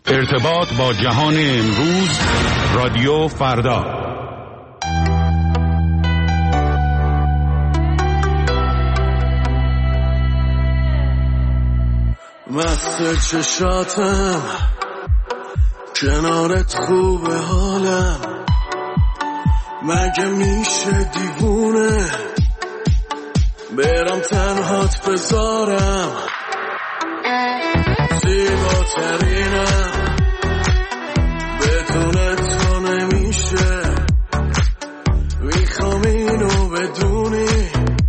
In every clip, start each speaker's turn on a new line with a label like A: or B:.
A: ارتباط با جهان امروز، رادیو فردا.
B: مست چشاتم کنارت خوبه حالم، مگه میشه دیوونه برم تنهات بذارم، زیباترینم بدون تو نمیشه، میخوام اینو بدونی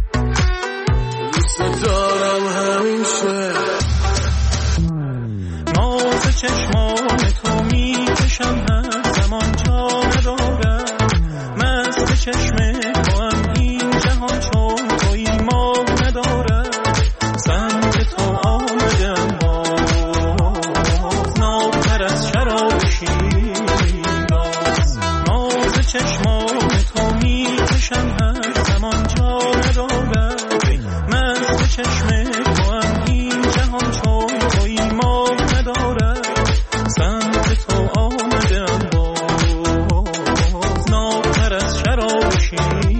B: دوست دارم همیشه.
C: ناز چشمان تو میکشم هر زمان جا ندارم، مست چشم تو هم این جهان چون توی ما ندارم، سمت تو آمدم باز نابتر از شراب شیراز. ناز چشمان تو میکشم هر زمان جا ندارم، مست چشم تو هم این جهان چون توی ما ندارم، سمت تو آمدم باز نابتر از شراب شیراز.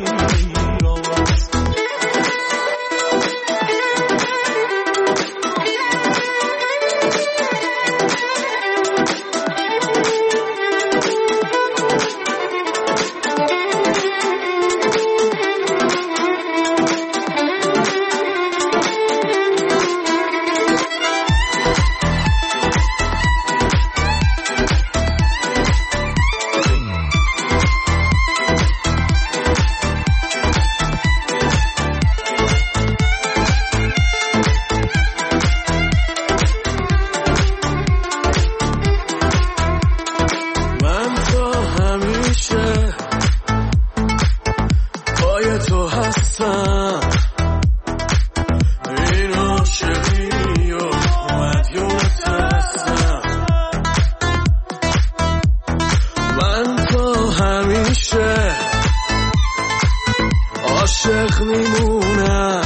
B: عاشق میمونم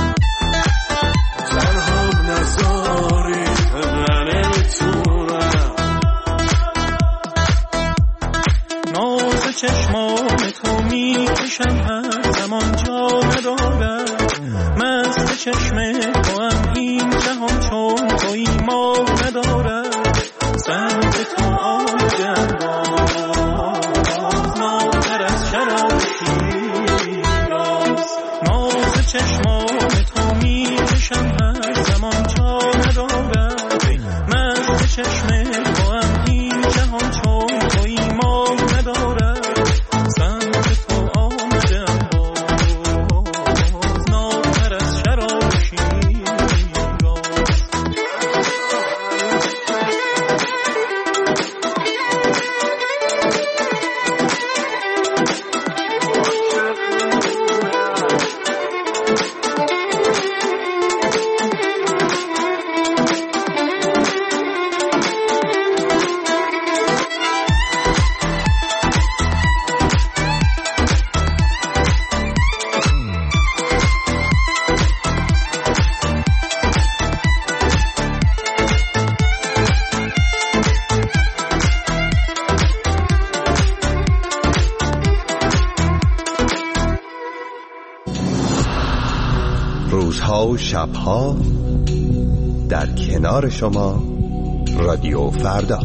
B: تنها نزاری من نمیتونم.
C: ناز چشمان تو میکشم هر زمان جا ندارم، مست چشم تو هم این جهان چون توی ما ندارم، سمت تو آمدم باز نابتر از شراب شیراز. ناز چشمان تو میکشم هر زمان جا ندارم، مست چشم تو هم این جهان چون توی ما ندارم، سمت تو آمدم باز نابتر از شراب شیراز.
D: روزها و شبها در کنار شما، رادیو فردا.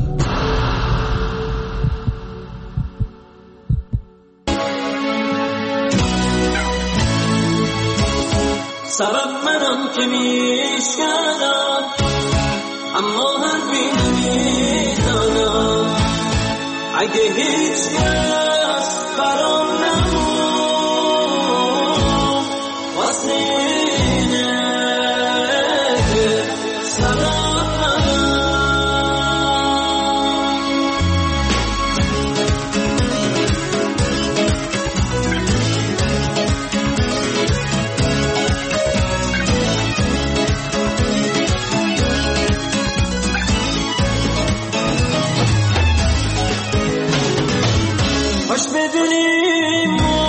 E: سبب منم که میشکنم اما حرفی نمیزنم، اگه هیچ کس برام نمون واسه اینه که سبب منم. خوش بدونی ما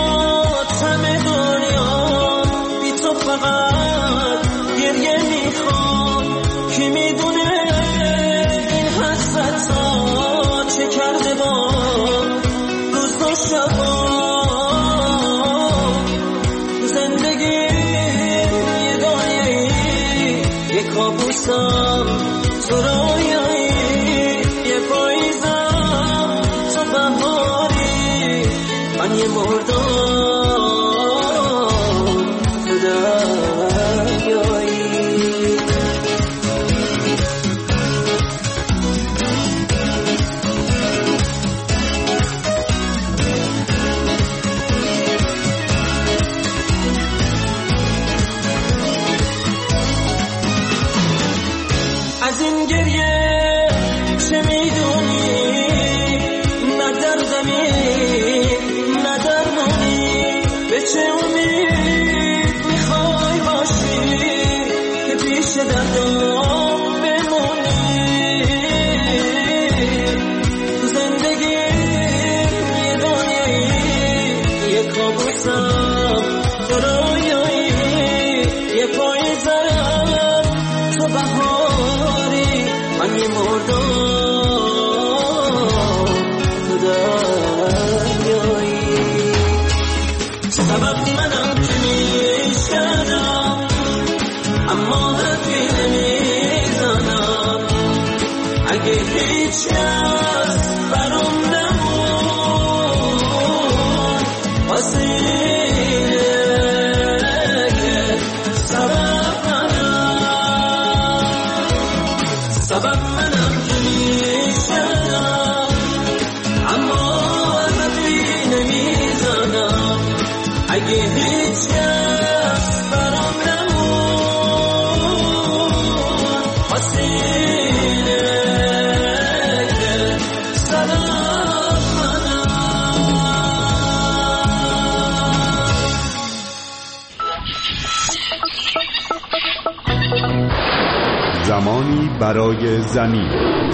E: یه مردم دریایی. از این گریه چه میدونی؟ نه در زمین نه در مونی، به چه امید میخوای باشی که پیش دردم بمونی؟ تو زندگی یه دنیایی، یه کابوسم تو رویایی، یه پاییزم تو بهاری، من یه مردم تو دریایی. سبب منم که میشکنم اما حرفی نمیزنم. اگه هیچ کس برام نمون واسه اینه که سبب منم که میشکنم اما حرفی نمیزنم. اگه هیچ کس برام نمون واسه اینه که سبب
A: زمانی برای زمین.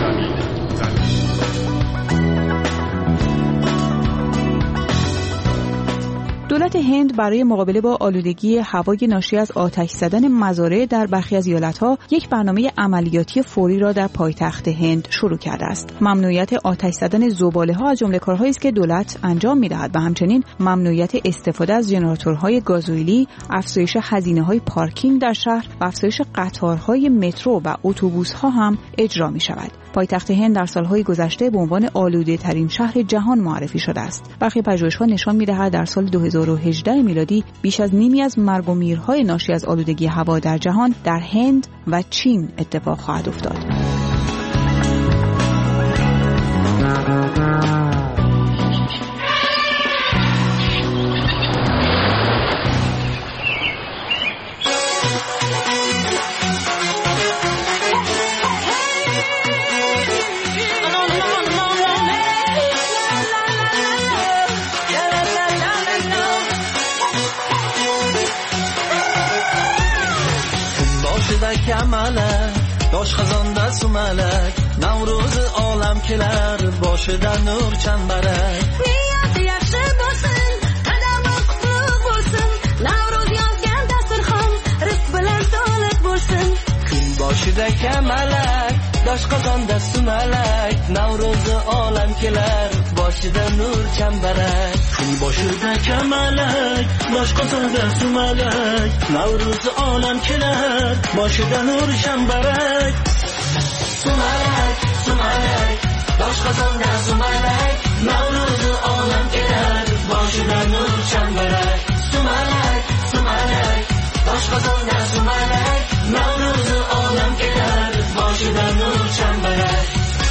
F: دولت هند برای مقابله با آلودگی هوای ناشی از آتش زدن مزارع در برخی از ایالت‌ها یک برنامه عملیاتی فوری را در پایتخت هند شروع کرده است. ممنوعیت آتش زدن زباله‌ها از جمله کارهایی است که دولت انجام می‌دهد و همچنین ممنوعیت استفاده از ژنراتورهای گازوئیلی، افزایش هزینه‌های پارکینگ در شهر و افزایش قطارهای مترو و اتوبوس‌ها هم اجرا می‌شود. پایتخت هند در سالهای گذشته به عنوان آلوده‌ترین شهر جهان معرفی شده است. برخی پژوهش‌ها نشان می‌دهد در سال 2018 میلادی بیش از نیمی از مرگ و میرهای ناشی از آلودگی هوا در جهان در هند و چین اتفاق خواهد افتاد.
C: داش خزان دست و ملک نوروز عالم کلر باشه در نور چنبرک
G: نیت یخشه باشن قدم قطب باشن نوروز یازگن دسترخان رزق بلند دولت باشن
C: خیل باشه دک ملک داش خزان دست و ملک نوروز عالم کلر باشه در نور چنبرک خیل باشه دک ملک داش خزان دست و ملک نوروز عالم کلر باشه در نور چنبرک سمالک سمالک داش خزان دست و ملک نوروز عالم کلر باشه در نور چنبرک سمالک سمالک داش خزان دست و ملک نوروز عالم کلر باشه در نور چنبرک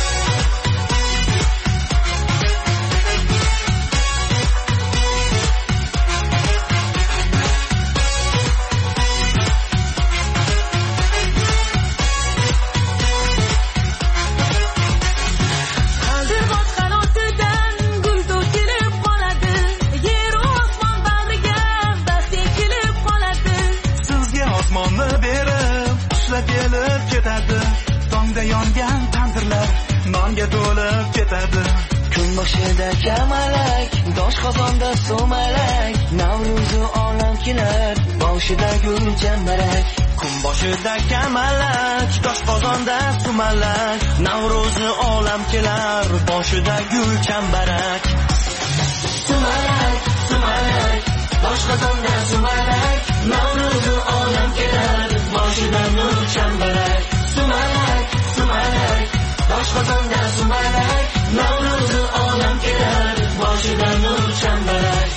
C: yongan tandirlar nonga to'lib ketadi kun boshida kamalak dosh qozonda so'malak navro'zi olam kelar boshida gul chambarak kun boshida kamalak dosh qozonda so'malak navro'zi olam kelar boshida gul chambarak so'malak so'malak dosh qozonda so'malak navro'zi olam kelar boshida nur chambarak so'malak so'malak dosh qozonda so'malak navro'zi olam kelar boshida nur chambarak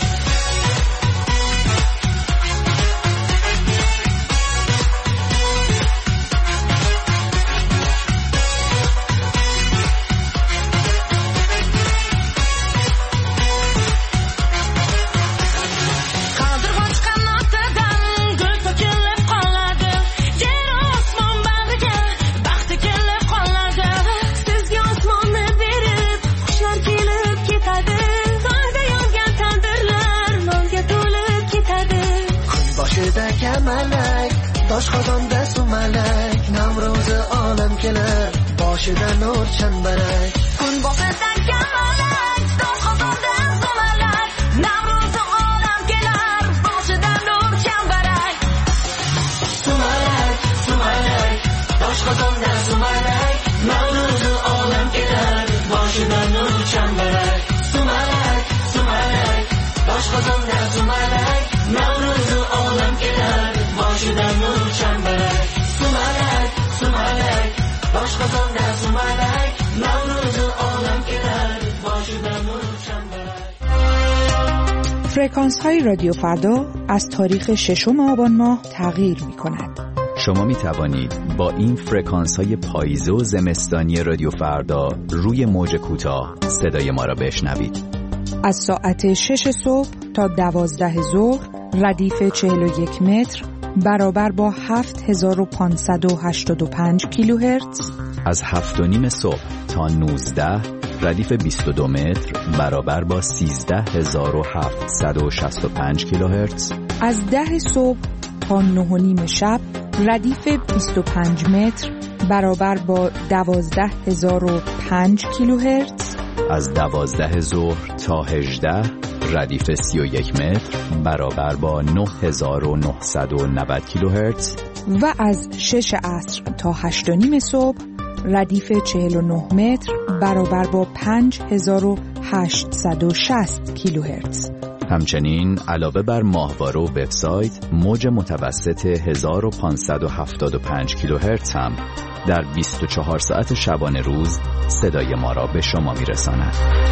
C: kamalak doshqozonda sumalak Navro'z olam kelar boshida nur chambarak
G: kun boshida kamalak doshqozonda sumalak Navro'z olam kelar boshida nur chambarak
C: sumalak sumalak doshqozonda sumalak Navro'z olam kelar boshida nur chambarak sumalak sumalak doshqozonda sumalak Navro'z olam kelar boshida nur chambarak sumalak sumalak doshqozonda sumalak Navro'z olam kelar boshida nur chambarak.
F: فرکانس های رادیو فردا از تاریخ 6 آبان ماه تغییر می کند.
H: شما می توانید با این فرکانس های پاییزه و زمستانی رادیو فردا روی موج کوتاه صدای ما را بشنوید.
F: از ساعت 6 صبح تا 12 ظهر ردیف 41 متر برابر با 7585 کیلوهرتز.
H: از 7:30 صبح تا 19 ردیف 22 متر برابر با 13765 کیلوهرتز.
F: از 10 صبح تا 9:30 شب ردیف 25 متر برابر با 12005 کیلوهرتز.
H: از 12 ظهر تا 18 ردیف 31 متر برابر با 9990 کیلوهرتز.
F: و از 6 عصر تا 8:30 صبح ردیف 49 متر برابر با 5860 کیلوهرتز.
H: همچنین علاوه بر ماهواره و وبسایت موج متوسط 1575 کیلوهرتز هم در 24 ساعت شبانه روز صدای ما را به شما میرساند.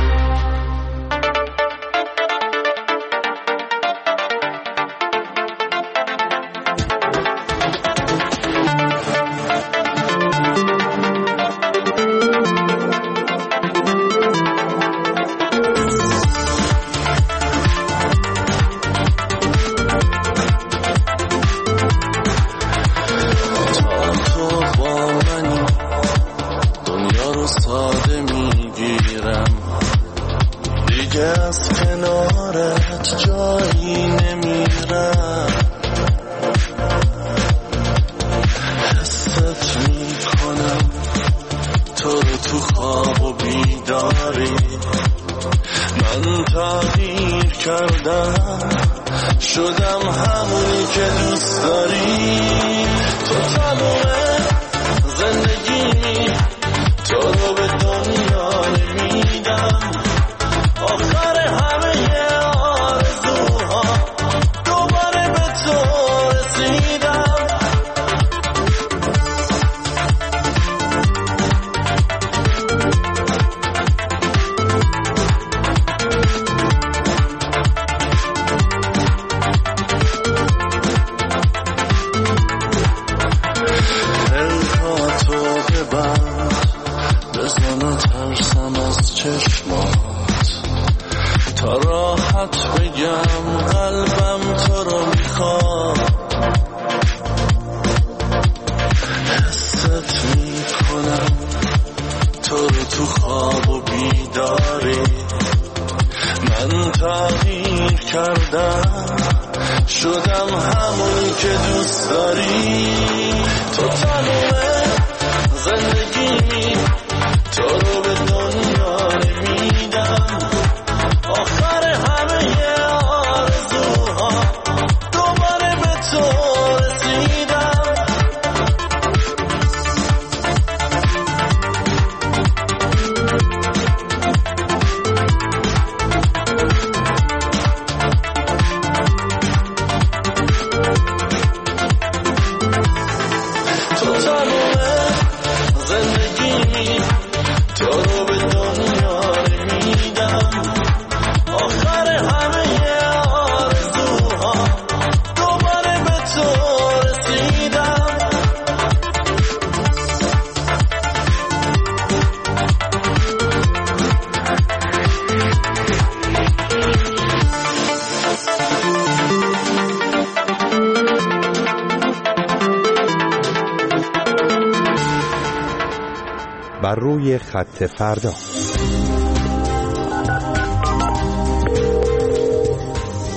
D: بر روی خط فردا.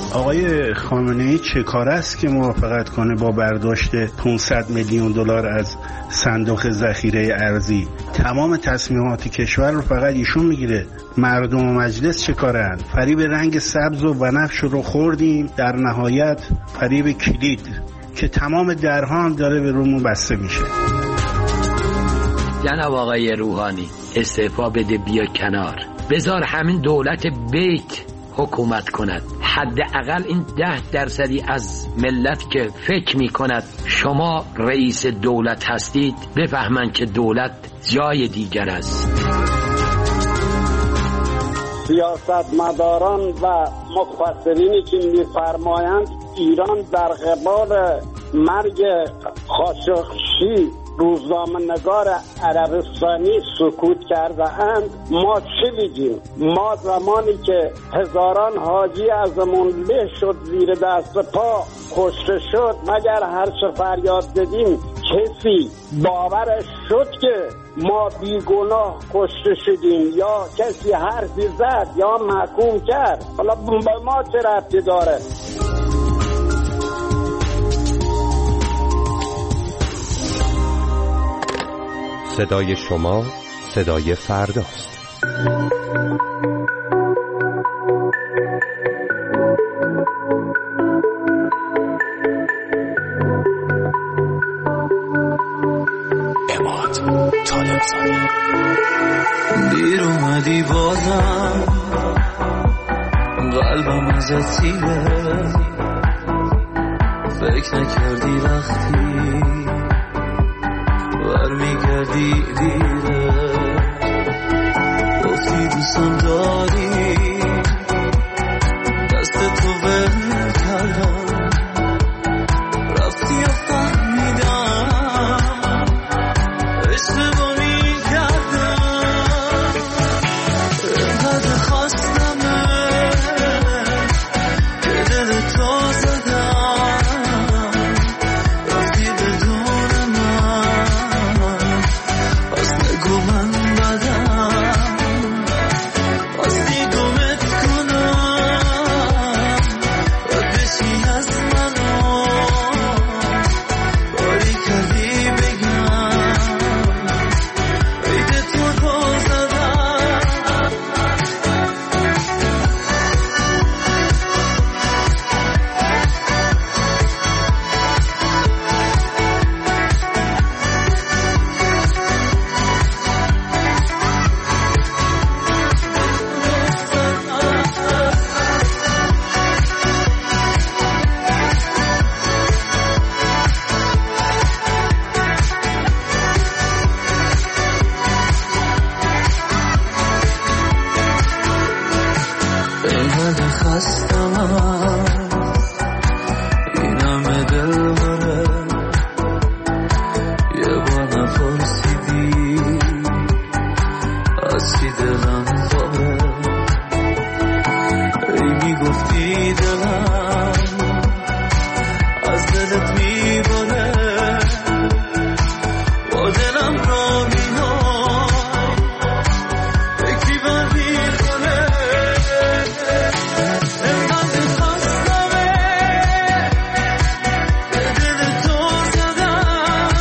I: آقای خامنه‌ای چه کار است که موافقت کنه با برداشت 500 میلیون دلار از صندوق ذخیره ارزی؟ تمام تصمیمات کشور رو فقط ایشون میگیره. مردم و مجلس چه کارن؟ فریب رنگ سبز و بنفش رو خوردیم، در نهایت فریب کلید که تمام درها هم داره به رومون بسته میشه.
J: جناب آقای روحانی استعفا بده، بیا کنار، بذار همین دولت بیت حکومت کند. حداقل این 10% از ملت که فکر می کند شما رئیس دولت هستید بفهمند که دولت جای دیگر است.
K: سیاستمداران و مفسرینی که می‌فرمایند ایران در قبال مرگ خاشقچی روزنامه‌نگار عربستانی سکوت کرده اند، ما چه بگیم؟ ما زمانی که هزاران حاجی ازمون له شد، زیر دست پا کشته شد، مگر هر چه فریاد زدیم کسی باورش شد که ما بیگناه کشته شدیم یا کسی حرفی زد یا محکوم کرد؟ حالا به ما چه ربطی داره؟
D: صدای شما صدای فرداست.
B: اماد طالبزاده.
E: دیر اومدی بازم، قلبم ازت سیره، فکر نکردی وقتی برمیگردی دیره، گفتی دوستم داری، دست تو ول کردم، رفتی و فهمیدم اشتباهی کردم، اینقدر خواستمه که دل تو زدم، رفتی بدون من، پس نگو من بدم، پس دیگمت کنم، باید بشی از منو، باری کردی بگم، عید تو رو زدم. اینقدر خستم این همه دل بره، یه بار نپرسیدی از چی دلم پاره، ای میگفتی دلم از دلت میباره، با دلم را میهای فکری بر میکنه، اینقدر خواستمه به دل تو زدم،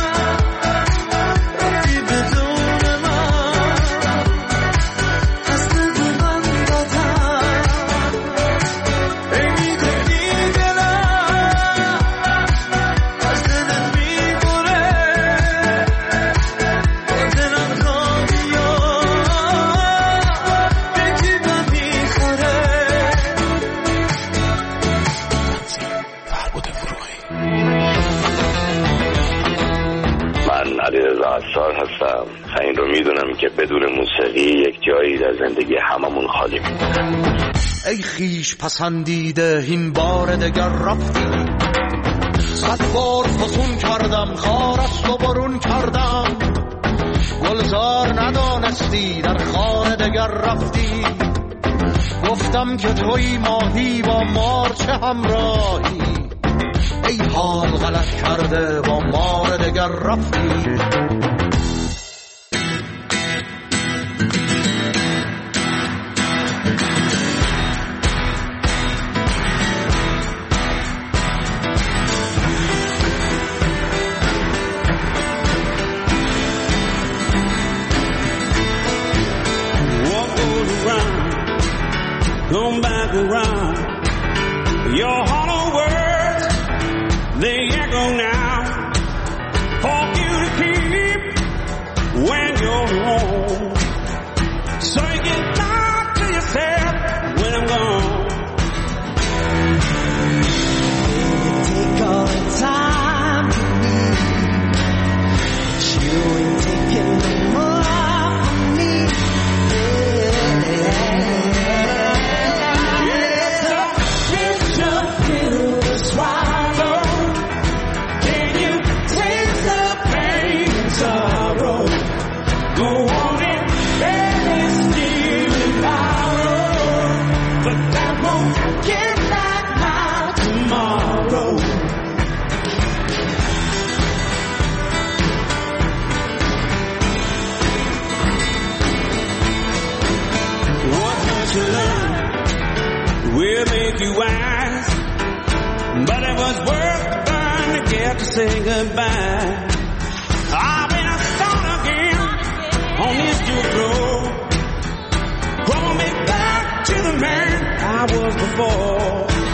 E: رفتی بدون من، پس نگو من بدم، ای میگفتی دلم از دلت میبره، با دلم را میاد فکری بر میخوره.
L: من علیرضا عصار هستم. این رو میدونم که بدون موسیقی یک جایی در زندگی هممون خالی میمونه.
M: ای خیش پسندیده این بار دگر رفتی، 100 بار فسون کردم خارست و برون کردم، گلزار ندانستی در خانه دگر رفتی، گفتم که توی ماهی با مارچه همراهی، ای حال غلط کرده با مار دگر رفتی.
E: come back around. Your hollow words, they echo now for you to keep when you're home. So you can talk to yourself when I'm gone.
C: Take all the time to be, but you ain't taking no more from me. It's a picture pill to swallow. Can you taste the pain and sorrow? Go on and let steal tomorrow, but that won't get back my tomorrow. What must you learn will make you wise, but it was worth the burn to get to say goodbye. I've been a start again on this Duke road, brought me back to the man I was before.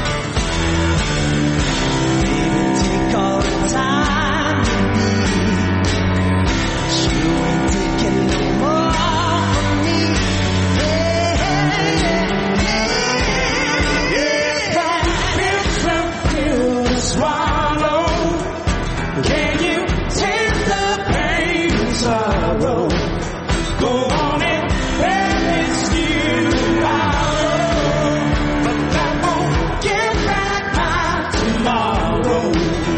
C: Baby, take all the time you need, but you ain't taking no more from me. It's a bitter pill to swallow. Can you taste the pain and sorrow? Go on and let me steal tomorrow, but that won't get back my tomorrow.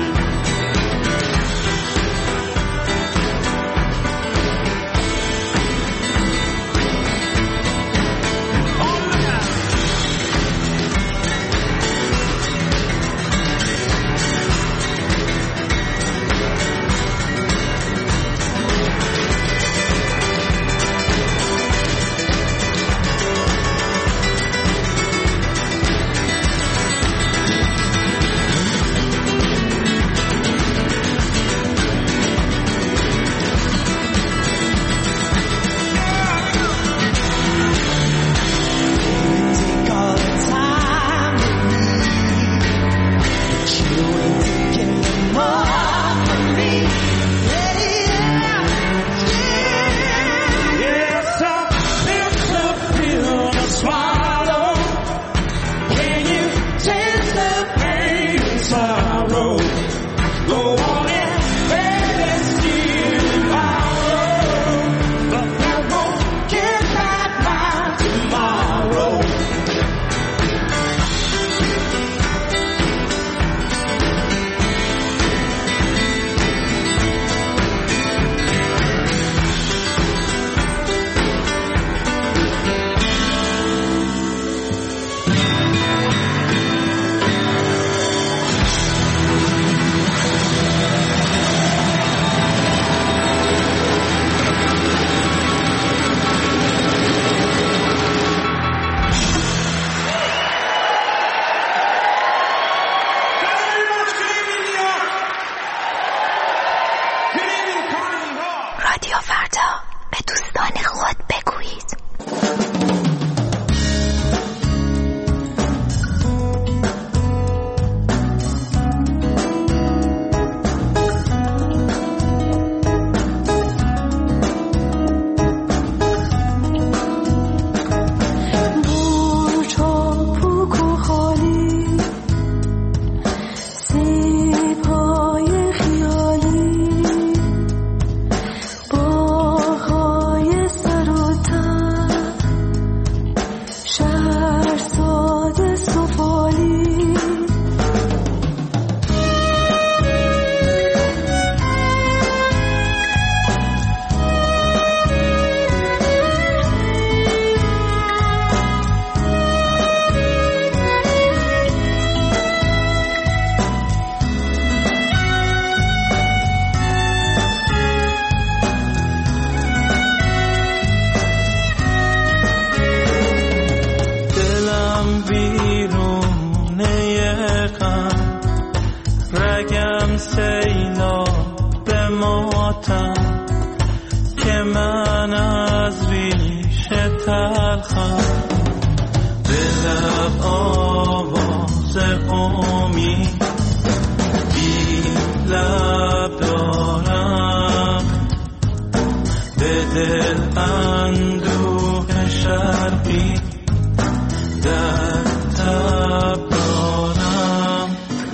C: Take all the time you need, but you ain't taking no more from me. It's a bitter pill to swallow. Can you taste the pain and sorrow? Go on and let it steal tomorrow, but that won't get back my tomorrow.
G: رادیو فردا، به دوستان خود بگویید.
E: تلخم دلم
C: لب آواز امید بی لب دارم، به دل اندوه شرقی در تب دارم.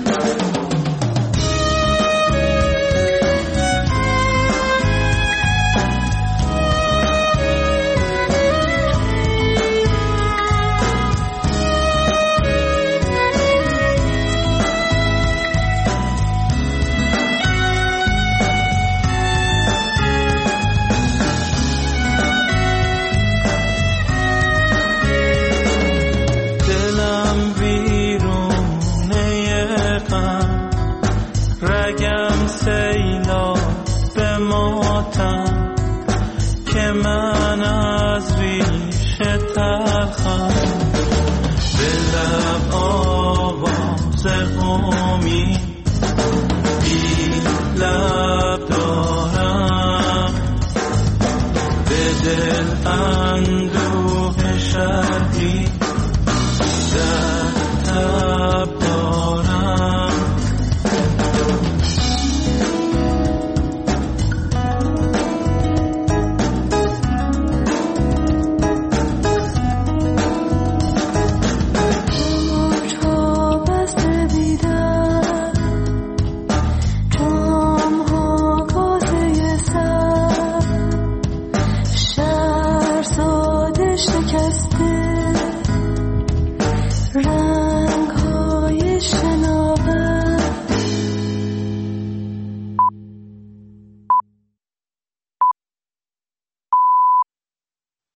C: رگم سیلا به ماتم که من از ریش تلخم، به لب آواز امید بی لب دارم، به دل اندوه شرقی